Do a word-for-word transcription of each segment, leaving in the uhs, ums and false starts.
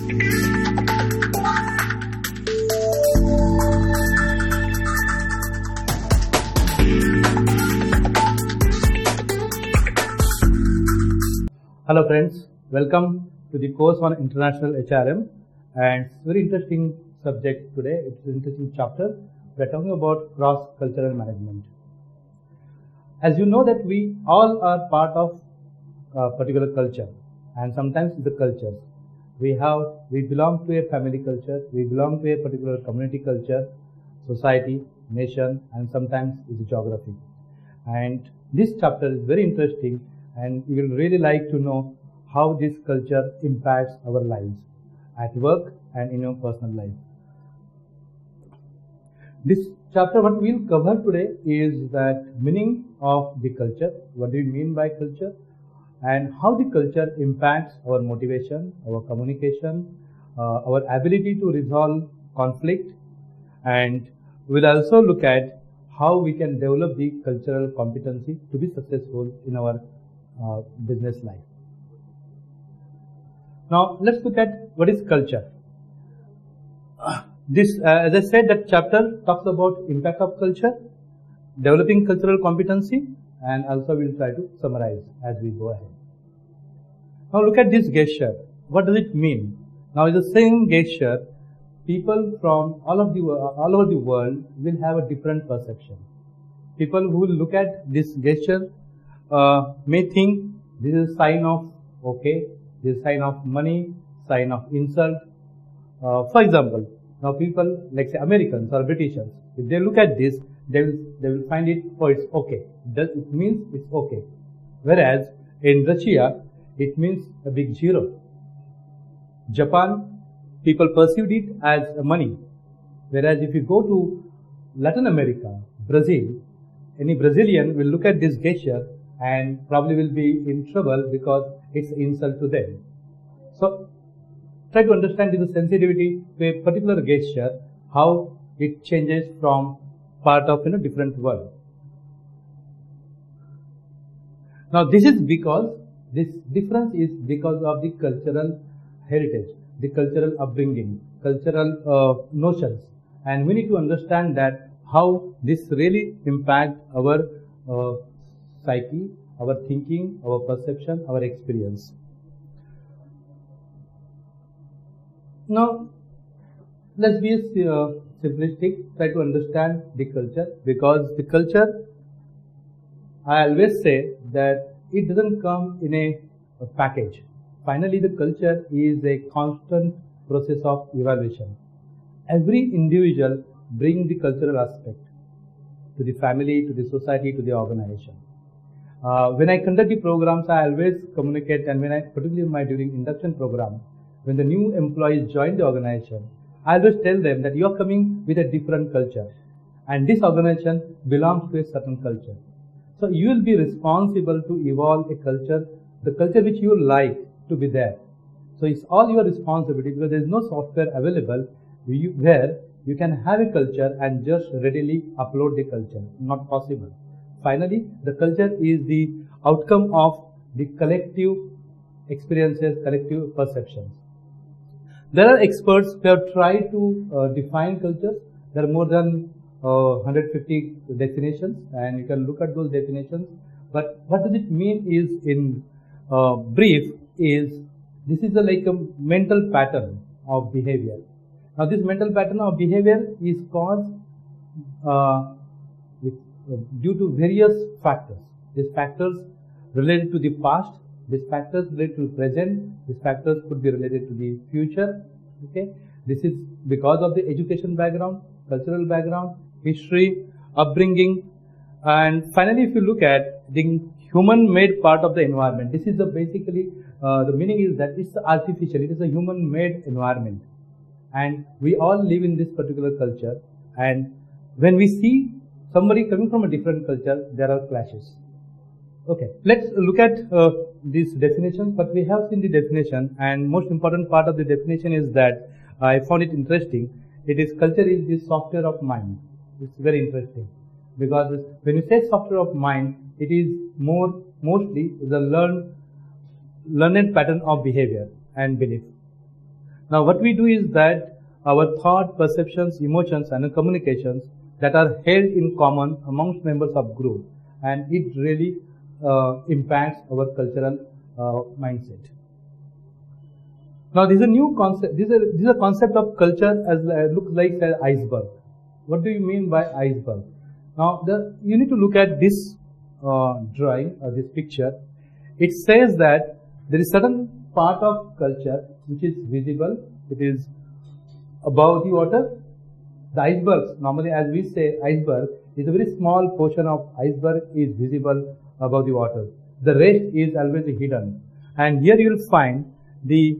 Hello friends, welcome to the course on International H R M, and it's a very interesting subject today. It's an interesting chapter. We're talking about cross-cultural management. As you know that we all are part of a particular culture, and sometimes the cultures. We have, we belong to a family culture, we belong to a particular community culture, society, nation, and sometimes it's geography. And this chapter is very interesting, and you will really like to know how this culture impacts our lives at work and in your personal life. This chapter, what we will cover today is that meaning of the culture. What do we mean by culture? And how the culture impacts our motivation, our communication, uh, our ability to resolve conflict, and we will also look at how we can develop the cultural competency to be successful in our uh, business life. Now let's look at what is culture. This, uh, as I said, that chapter talks about impact of culture, developing cultural competency, and also we will try to summarize as we go ahead. Now look at this gesture. What does it mean? Now in the same gesture, people from all of the all over the world will have a different perception. People who will look at this gesture uh, may think this is a sign of okay, this is a sign of money, sign of insult. Uh, for example, now people like say Americans or Britishers, if they look at this, they will they will find it, oh, it's okay. Does it means it's okay. Whereas in Russia, it means a big zero. Japan, people perceived it as money. Whereas if you go to Latin America, Brazil, any Brazilian will look at this gesture and probably will be in trouble because it's an insult to them. So try to understand the sensitivity to a particular gesture, how it changes from part of you know, different world. Now this is because, this difference is because of the cultural heritage, the cultural upbringing, cultural uh, notions, and we need to understand that how this really impacts our uh, psyche, our thinking, our perception, our experience. Now, let's be uh, simplistic, try to understand the culture, because the culture, I always say that it doesn't come in a, a package. Finally, the culture is a constant process of evaluation. Every individual brings the cultural aspect to the family, to the society, to the organization. Uh, when I conduct the programs, I always communicate, and when I, particularly in my during induction program, when the new employees join the organization, I always tell them that you are coming with a different culture, and this organization belongs to a certain culture. So you will be responsible to evolve a culture, the culture which you like to be there. So it's all your responsibility, because there is no software available where you can have a culture and just readily upload the culture. Not possible. Finally, the culture is the outcome of the collective experiences, collective perceptions. There are experts who have tried to uh, define cultures. There are more than uh, one hundred fifty definitions, and you can look at those definitions. But what does it mean is, in uh, brief, is this is a, like a mental pattern of behavior. Now this mental pattern of behavior is caused uh, with, uh, due to various factors. These factors related to the past, these factors related to the present, these factors could be related to the future. Okay, this is because of the education background, cultural background, history, upbringing, and finally if you look at the human-made part of the environment, this is the basically uh, the meaning is that it's artificial, it is a human-made environment, and we all live in this particular culture, and when we see somebody coming from a different culture, there are clashes. Okay, let's look at uh, these definitions. But we have seen the definition, and most important part of the definition is that uh, I found it interesting. It is culture is the software of mind. It's very interesting, because when you say software of mind, it is more mostly the learned learned pattern of behavior and belief. Now what we do is that our thought, perceptions, emotions and communications that are held in common amongst members of group, and it really uh, impacts our cultural uh, mindset. Now this is a new concept, this is a, this is a concept of culture as uh, looks like an iceberg. What do you mean by iceberg? Now the, you need to look at this uh, drawing or this picture. It says that there is certain part of culture which is visible, it is above the water. The icebergs, normally as we say iceberg, is a very small portion of iceberg is visible above the water. The rest is always hidden. And here you will find the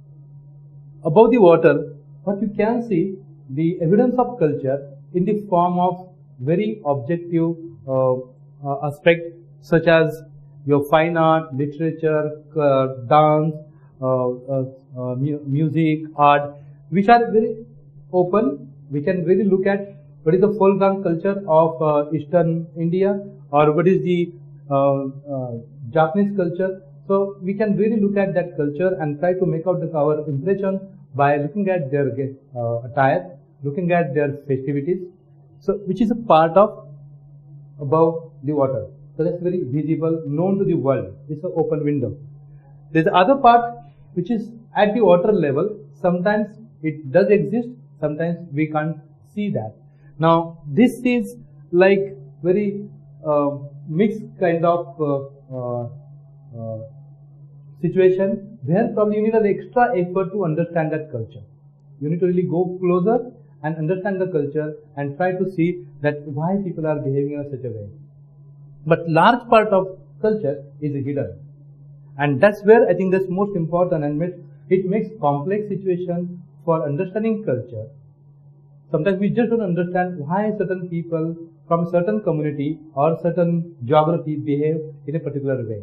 above the water, what you can see the evidence of culture in the form of very objective uh, uh, aspect such as your fine art, literature, uh, dance, uh, uh, uh, mu music, art, which are very open. We can really look at what is the foreground culture of uh, Eastern India, or what is the uh, uh, Japanese culture. So we can really look at that culture and try to make out the, our impression by looking at their uh, attire, looking at their festivities. So which is a part of above the water. So that's very visible, known to the world. It's an open window. There's the other part which is at the water level. Sometimes it does exist, sometimes we can't see that. Now this is like very uh, mixed kind of uh, uh, uh, situation where probably you need an extra effort to understand that culture. You need to really go closer and understand the culture and try to see that why people are behaving in such a way. But large part of culture is hidden, and that's where I think that's most important, and it makes complex situation for understanding culture. Sometimes we just don't understand why certain people from a certain community or certain geography behave in a particular way.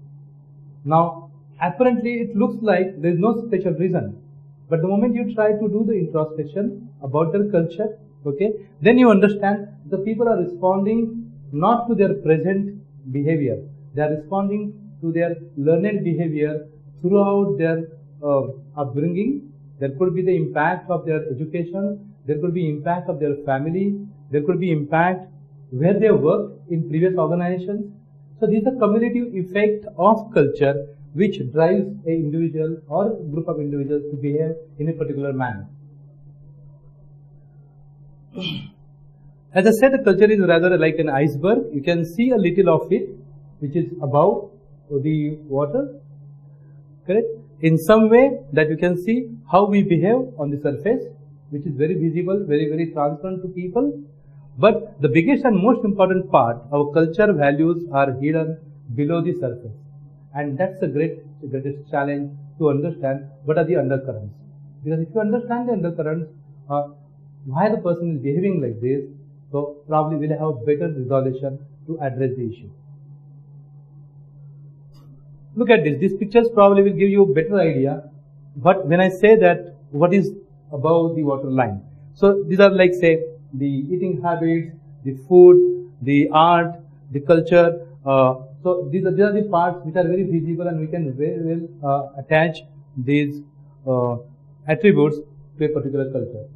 Now apparently it looks like there is no special reason, but the moment you try to do the introspection about their culture, okay, then you understand the people are responding not to their present behavior, they are responding to their learned behavior throughout their uh, upbringing. There could be the impact of their education, there could be impact of their family, there could be impact where they work in previous organizations. So this is a cumulative effect of culture which drives a individual or group of individuals to behave in a particular manner. As I said, the culture is rather like an iceberg. You can see a little of it which is above the water, correct? In some way that you can see how we behave on the surface, which is very visible, very, very transparent to people. But the biggest and most important part, our culture values are hidden below the surface. And that's the great, the greatest challenge to understand what are the undercurrents. Because if you understand the undercurrents, uh, why the person is behaving like this, so probably we'll have better resolution to address the issue. Look at this. These pictures probably will give you a better idea. But when I say that what is above the water line, so these are like say the eating habits, the food, the art, the culture. Uh, so these are, these are the parts which are very visible, and we can very well uh, attach these uh, attributes to a particular culture.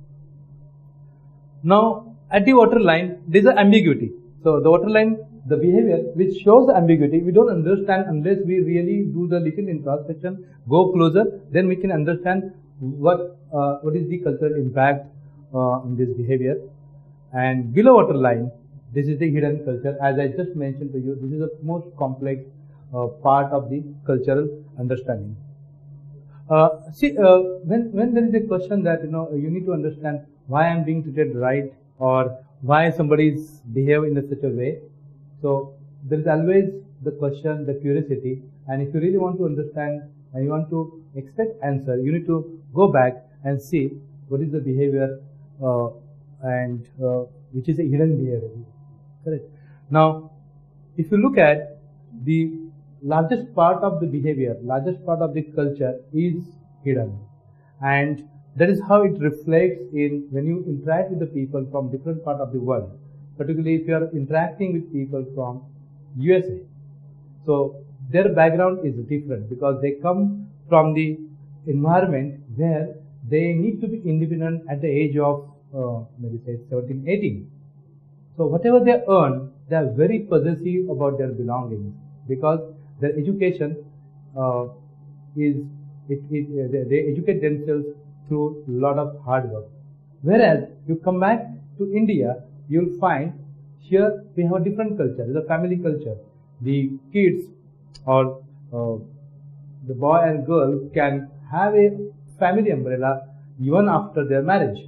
Now at the water line there is an ambiguity. So the water line, the behavior which shows the ambiguity, we don't understand unless we really do the little introspection, go closer, then we can understand what uh, what is the cultural impact uh, in this behavior. And below water line, this is the hidden culture. As I just mentioned to you, this is the most complex uh, part of the cultural understanding. Uh, see, uh, when when there is a question that you know you need to understand why I am being treated right, or why somebody is behave in a such a way. So there is always the question, the curiosity, and if you really want to understand and you want to expect answer, you need to go back and see what is the behavior uh, and uh, which is a hidden behavior. Correct. Now, if you look at the largest part of the behavior, largest part of the culture is hidden, and that is how it reflects in when you interact with the people from different part of the world. Particularly if you are interacting with people from U S A, so their background is different because they come from the environment where they need to be independent at the age of uh, maybe say seventeen, eighteen. So whatever they earn, they are very possessive about their belongings because their education uh, is it, it, they, they educate themselves through a lot of hard work. Whereas you come back to India, you'll find here we have a different culture. It's a family culture. The kids or uh, the boy and girl can have a family umbrella even after their marriage.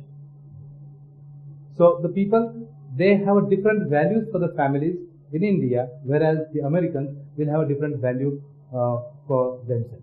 So the people, they have different values for the families in India, whereas the Americans will have a different value uh, for themselves.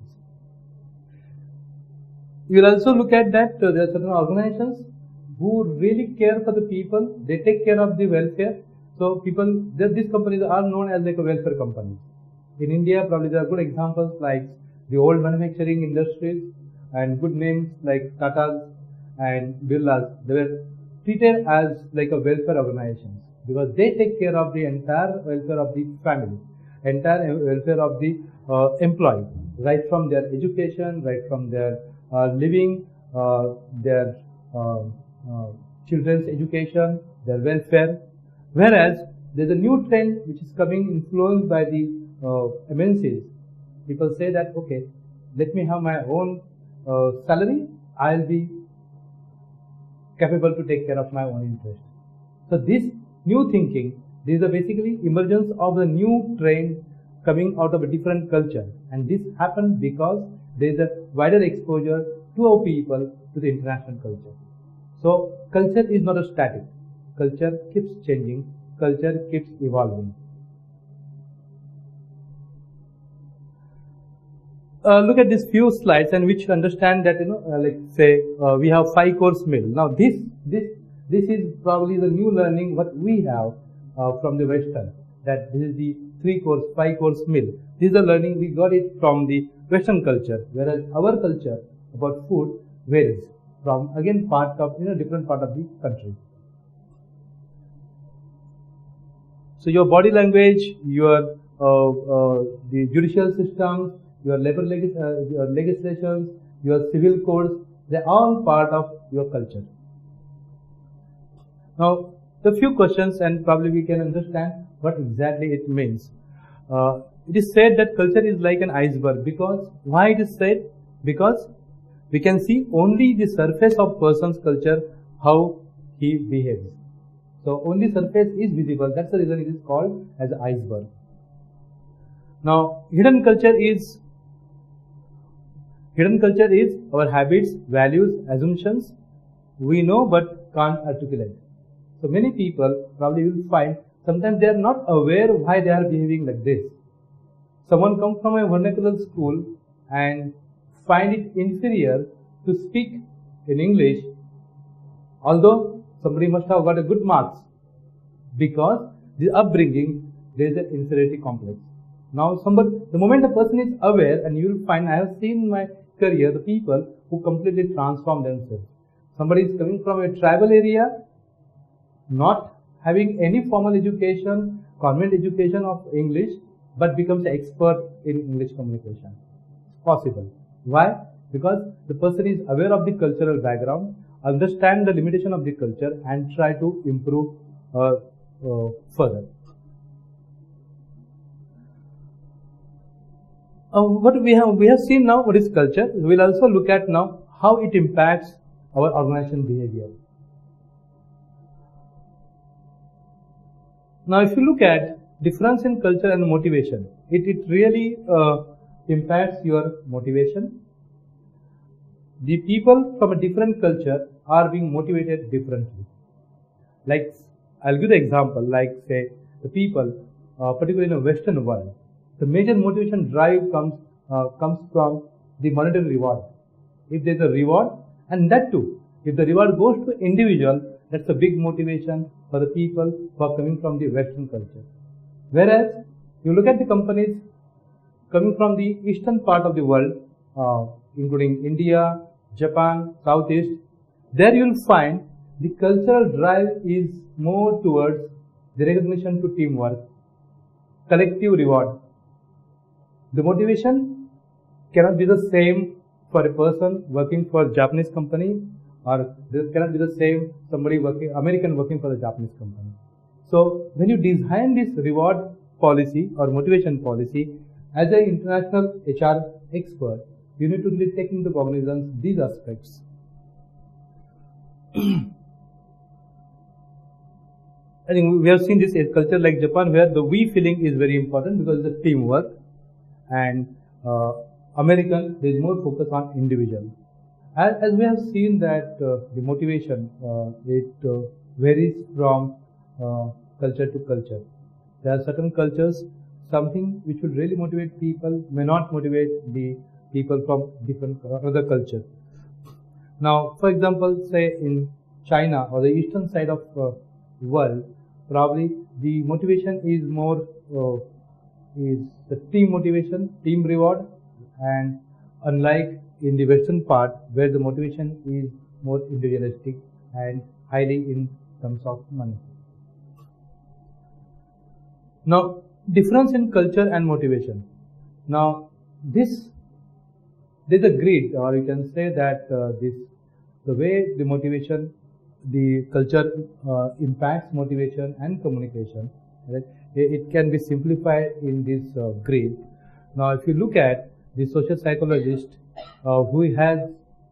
You will also look at that uh, there are certain organizations who really care for the people. They take care of the welfare. So people, these companies are known as like a welfare company. In India, probably there are good examples like the old manufacturing industries and good names like Tata's and Birla's. They were treated as like a welfare organizations because they take care of the entire welfare of the family, entire welfare of the uh, employee, right from their education, right from their uh, living, uh, their uh, uh, children's education, their welfare. Whereas there's a new trend which is coming influenced by the uh, M N Cs. People say that, okay, let me have my own uh, salary, I'll be capable to take care of my own interest. So this new thinking, this is a basically emergence of the new trend coming out of a different culture, and this happened because there is a wider exposure to our people to the international culture. So culture is not a static. Culture keeps changing. Culture keeps evolving. Uh, look at these few slides and which understand that, you know, uh, like say uh, we have five course meal. Now this this this is probably the new learning what we have uh, from the Western, that this is the three course, five course meal. This is the learning we got it from the Western culture, whereas our culture about food varies from again part of you know different part of the country. So your body language, your uh, uh, the judicial system, your labor legis uh, your legislations, your civil codes, they're all part of your culture. Now, the few questions and probably we can understand what exactly it means. Uh, it is said that culture is like an iceberg because, why it is said? Because we can see only the surface of person's culture, how he behaves. So only surface is visible, that's the reason it is called as an iceberg. Now, hidden culture is Hidden culture is our habits, values, assumptions we know but can't articulate. So many people probably will find sometimes they are not aware why they are behaving like this. Someone comes from a vernacular school and find it inferior to speak in English, although somebody must have got a good marks, because the upbringing there is an inferiority complex. Now somebody, the moment a person is aware, and you will find, I have seen in my career the people who completely transform themselves. Somebody is coming from a tribal area, not having any formal education, convent education of English, but becomes an expert in English communication. It's possible. Why? Because the person is aware of the cultural background, understand the limitation of the culture, and try to improve uh, uh, further. Uh, what we have we have seen now what is culture. We will also look at now how it impacts our organization behavior. Now, if you look at difference in culture and motivation, it it really uh, impacts your motivation. The people from a different culture are being motivated differently. Like, I'll give the example, like say the people, uh, particularly in the Western world, the major motivation drive comes uh, comes from the monetary reward. If there's a reward, and that too, if the reward goes to individual, that's a big motivation for the people who are coming from the Western culture. Whereas, you look at the companies coming from the eastern part of the world, uh, including India, Japan, Southeast, there you will find the cultural drive is more towards the recognition to teamwork, collective reward. The motivation cannot be the same for a person working for Japanese company, or this cannot be the same somebody working American working for the Japanese company. So when you design this reward policy or motivation policy, as an international H R expert, you need to really take into cognizance these aspects. I think we have seen this in culture like Japan, where the we feeling is very important because it's a teamwork, and uh, American there is more focus on individual. As, as we have seen that uh, the motivation uh, it uh, varies from uh, culture to culture. There are certain cultures, something which will really motivate people may not motivate the people from different uh, other culture. Now, for example, say in China or the eastern side of uh, world, probably the motivation is more uh, is the team motivation, team reward, and unlike in the western part where the motivation is more individualistic and highly in terms of money. Now, difference in culture and motivation. Now, this there is a grid, or you can say that uh, this the way the motivation, the culture uh, impacts motivation and communication. Right? It can be simplified in this uh, grid. Now, if you look at the social psychologist uh, who has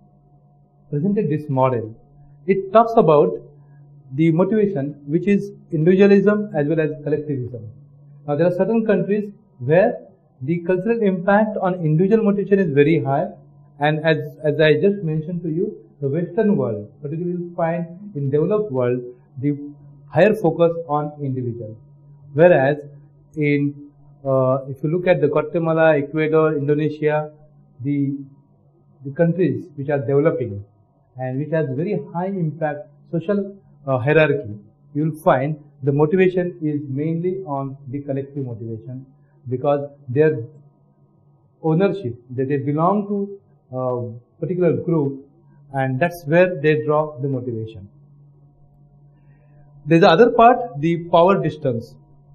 presented this model, it talks about the motivation which is individualism as well as collectivism. Now, there are certain countries where the cultural impact on individual motivation is very high, and as as I just mentioned to you, the Western world, particularly you find in developed world, the higher focus on individual. Whereas in uh, if you look at the Guatemala, Ecuador, Indonesia, the the countries which are developing and which has very high impact social uh, hierarchy, you will find the motivation is mainly on the collective motivation, because their ownership, that they belong to a particular group, and that's where they draw the motivation. There's the other part, the power distance.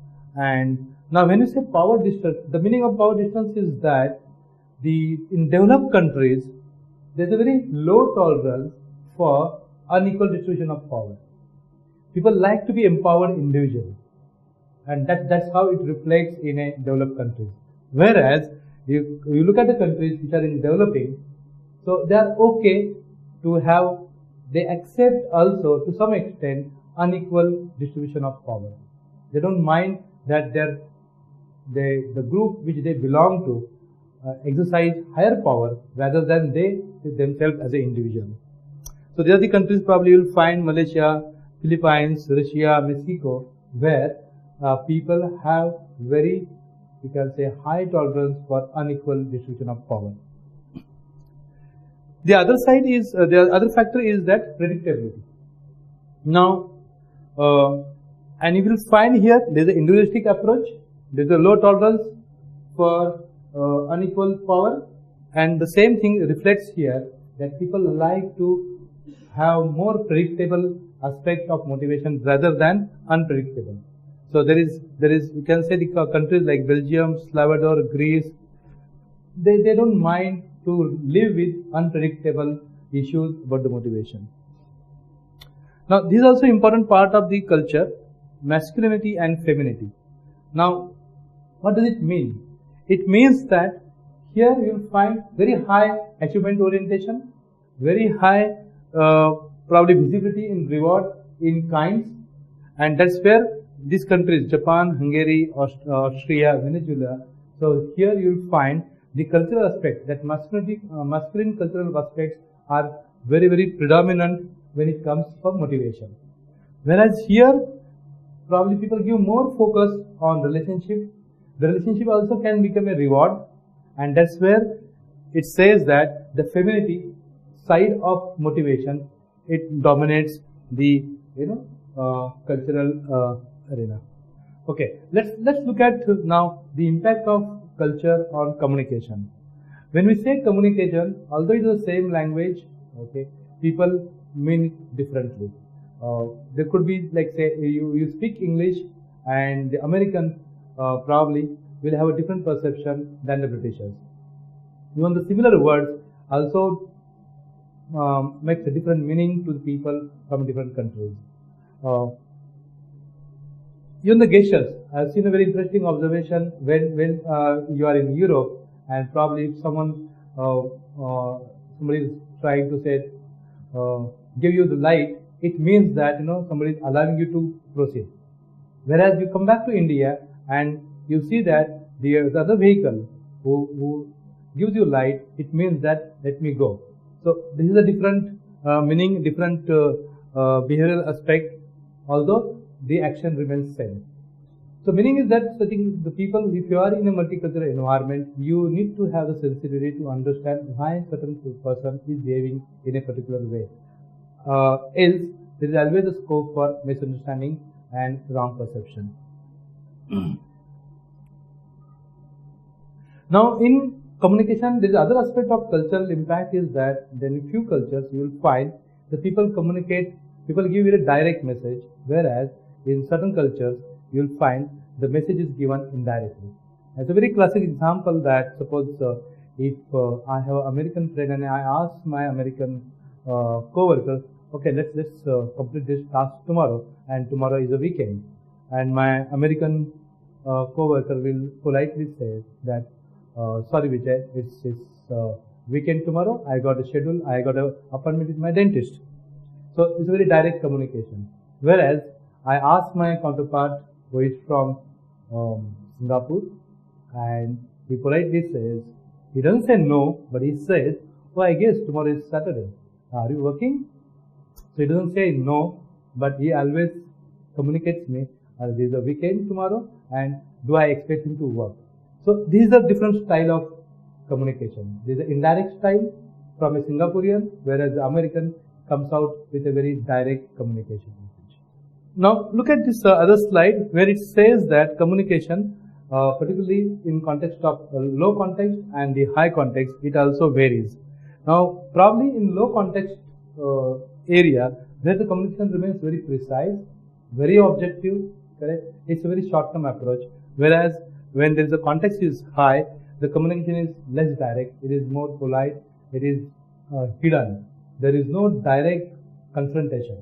And now when you say power distance, the meaning of power distance is that the in developed countries, there's a very low tolerance for unequal distribution of power. People like to be empowered individually, and that, that's how it reflects in a developed country. Whereas you, you look at the countries which are in developing, so they are okay to have, they accept also to some extent unequal distribution of power. They don't mind that their they, the group which they belong to uh, exercise higher power rather than they themselves as an individual. So these are the countries probably you will find: Malaysia, Philippines, Russia, Mexico, where uh, people have very, you can say, high tolerance for unequal distribution of power. The other side is, uh, the other factor is that predictability. Now, uh, and you will find here there is an individualistic approach, there is a low tolerance for uh, unequal power, and the same thing reflects here, that people like to have more predictable aspect of motivation rather than unpredictable. So there is, there is, you can say the countries like Belgium, Salvador, Greece, they, they don't mind to live with unpredictable issues about the motivation. Now, this is also important part of the culture, masculinity and femininity. Now, what does it mean? It means that here you will find very high achievement orientation, very high uh, probably visibility in reward in kinds, and that's where these countries, Japan, Hungary, Aust- Austria, Venezuela, so here you will find the cultural aspect, that masculinity, uh, masculine cultural aspects are very, very predominant when it comes for motivation. Whereas here, probably people give more focus on relationship. The relationship also can become a reward, and that's where it says that the femininity side of motivation, it dominates the, you know, uh, cultural uh, arena. Okay, let's let's look at now the impact of culture on communication. When we say communication, although it's the same language, okay, people mean it differently. Uh, there could be, like, say you, you speak English, and the Americans uh, probably will have a different perception than the Britishers. Even the similar words also um, makes a different meaning to the people from different countries. Uh, even the gestures, I've seen a very interesting observation when when uh, you are in Europe and probably if someone uh, uh, somebody is trying to say uh, give you the light, it means that you know somebody is allowing you to proceed. Whereas you come back to India and you see that the, the other vehicle who, who gives you light, it means that let me go. So this is a different uh, meaning, different uh, uh, behavioral aspect, although the action remains same. So meaning is that I think the people, if you are in a multicultural environment, you need to have the sensitivity to understand why a certain person is behaving in a particular way. Uh, else, there is always a scope for misunderstanding and wrong perception. Now, in communication, there is other aspect of cultural impact is that then in few cultures you will find the people communicate, people give you a direct message, whereas in certain cultures you will find the message is given indirectly. It's a very classic example that suppose uh, if uh, I have an American friend and I ask my American uh, co-worker, okay, let's let's uh, complete this task tomorrow, and tomorrow is a weekend, and my American uh, co-worker will politely say that, uh, sorry Vijay, it's it's uh, weekend tomorrow. I got a schedule. I got an appointment with my dentist. So it's a very direct communication. Whereas I ask my counterpart who is from um, Singapore, and he politely says, he doesn't say no, but he says, oh, I guess tomorrow is Saturday. Are you working? So he doesn't say no, but he always communicates me, uh, there is a weekend tomorrow, and do I expect him to work? So these are different style of communication. There is an indirect style from a Singaporean, whereas the American comes out with a very direct communication. Now look at this uh, other slide where it says that communication, uh, particularly in context of uh, low context and the high context, it also varies. Now probably in low context uh, area where the communication remains very precise, very objective, correct? It's a very short-term approach. Whereas when there is a context is high, the communication is less direct. It is more polite. It is uh, hidden. There is no direct confrontation.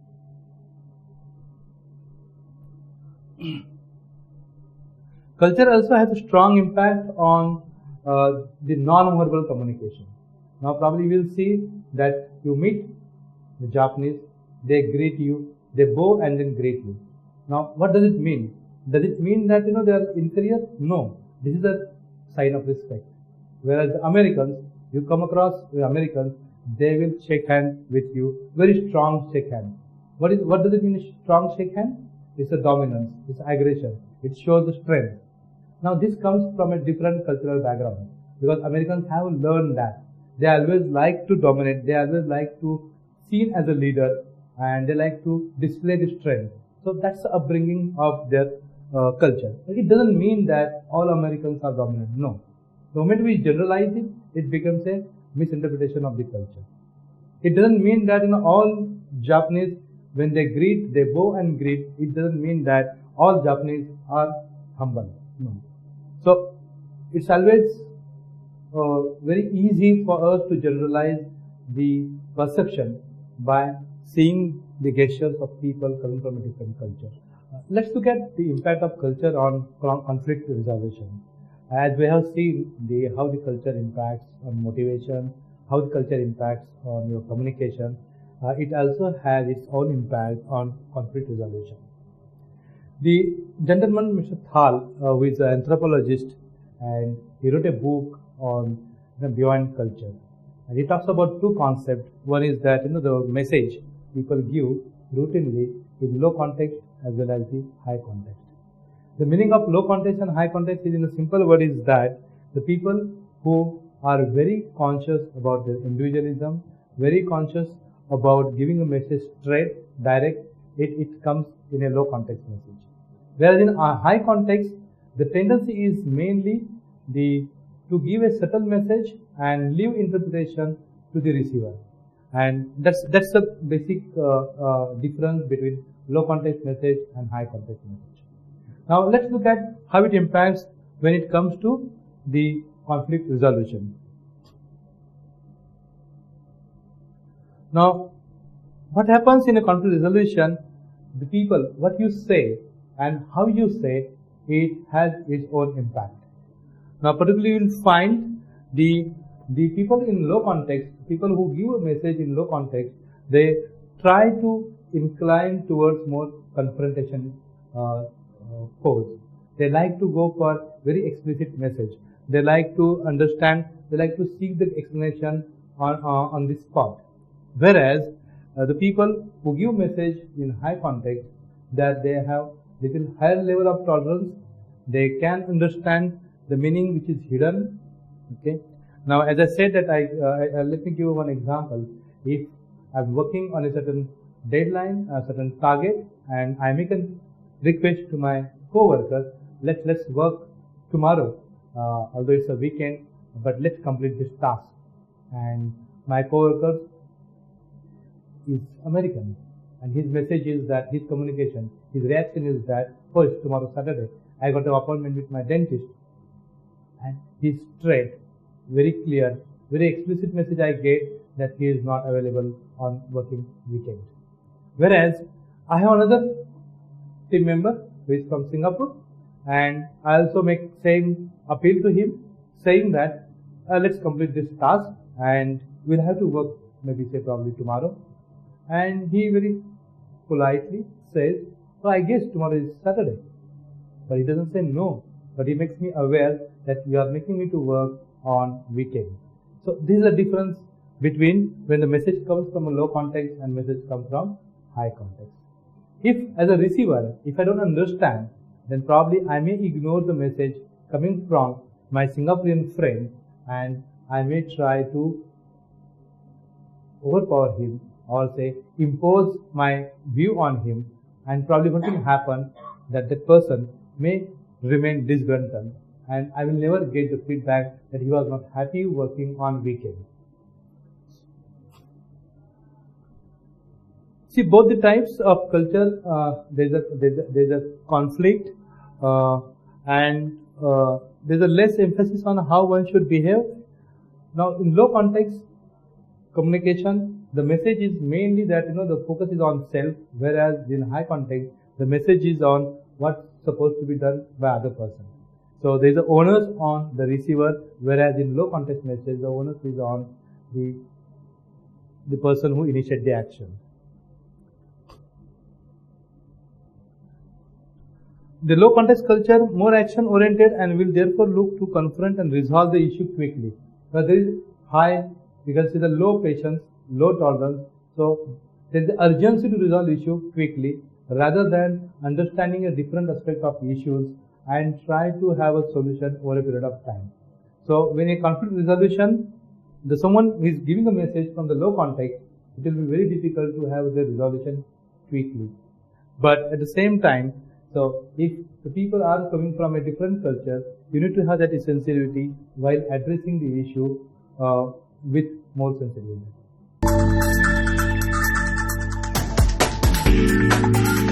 Culture also has a strong impact on uh, the non-verbal communication. Now probably you will see that you meet the Japanese, they greet you, they bow and then greet you. Now what does it mean? Does it mean that you know they are inferior? No. This is a sign of respect. Whereas the Americans, you come across the Americans, they will shake hands with you, very strong shake hand. What is what does it mean strong shake hand? It's a dominance, it's aggression, it shows the strength. Now this comes from a different cultural background because Americans have learned that. They always like to dominate, they always like to seen as a leader, and they like to display the strength. So that's the upbringing of their uh, culture. It doesn't mean that all Americans are dominant, no. The moment we generalize it, it becomes a misinterpretation of the culture. It doesn't mean that you know all Japanese, when they greet, they bow and greet. It doesn't mean that all Japanese are humble. No. So it's always uh, very easy for us to generalize the perception by seeing the gestures of people coming from a different culture. Uh, let's look at the impact of culture on conflict resolution. As we have seen the how the culture impacts on motivation, how the culture impacts on your communication. Uh, it also has its own impact on conflict resolution. The gentleman, Mister Thal, uh, who is an anthropologist, and he wrote a book on you know, beyond culture. And he talks about two concepts. One is that you know the message people give routinely in low context as well as the high context. The meaning of low context and high context is in a simple word is that the people who are very conscious about their individualism, very conscious about giving a message straight, direct, it, it comes in a low context message. Whereas in a high context, the tendency is mainly the to give a subtle message and leave interpretation to the receiver. And that's that's the basic uh, uh, difference between low context message and high context message. Now let's look at how it impacts when it comes to the conflict resolution. Now, what happens in a conflict resolution? The people, what you say and how you say it has its own impact. Now, particularly you will find the the people in low context, people who give a message in low context, they try to incline towards more confrontation uh, uh, pose. They like to go for very explicit message. They like to understand. They like to seek the explanation on uh, on the spot. Whereas uh, the people who give message in high context, that they have little higher level of tolerance. They can understand the meaning which is hidden. Okay. Now, as I said that I, uh, uh, let me give you one example. If I'm working on a certain deadline, a certain target, and I make a request to my co-worker, let's let's work tomorrow, uh, although it's a weekend, but let's complete this task. And my co-worker is American, and his message is that his communication, his reaction is that, oh, it's tomorrow Saturday. I got an appointment with my dentist, and he's straight, very clear, very explicit message I get that he is not available on working weekend. Whereas I have another team member who is from Singapore, and I also make same appeal to him, saying that uh, let's complete this task and we'll have to work maybe say probably tomorrow. And he very politely says, oh, I guess tomorrow is Saturday. But he doesn't say no, but he makes me aware that you are making me to work on weekend. So this is the difference between when the message comes from a low context and message comes from high context. If as a receiver, if I don't understand, then probably I may ignore the message coming from my Singaporean friend, and I may try to overpower him or say impose my view on him, and probably what will happen that that person may remain disgruntled, and I will never get the feedback that he was not happy working on weekend. See, both the types of culture, uh, there's a there's a, there's a conflict, uh, and uh, there's a less emphasis on how one should behave. Now, in low context communication, the message is mainly that you know the focus is on self, whereas in high context, the message is on what's supposed to be done by other person. So there is the onus on the receiver, whereas in low context message, the onus is on the the person who initiates the action. The low context culture more action oriented and will therefore look to confront and resolve the issue quickly. But there is high, you can see the low patience, low tolerance. So there is the urgency to resolve the issue quickly rather than understanding a different aspect of issues and try to have a solution over a period of time. So when a conflict resolution, the someone who is giving a message from the low context, it will be very difficult to have the resolution quickly. But at the same time, so if the people are coming from a different culture, you need to have that sensitivity while addressing the issue uh, with more sensitivity.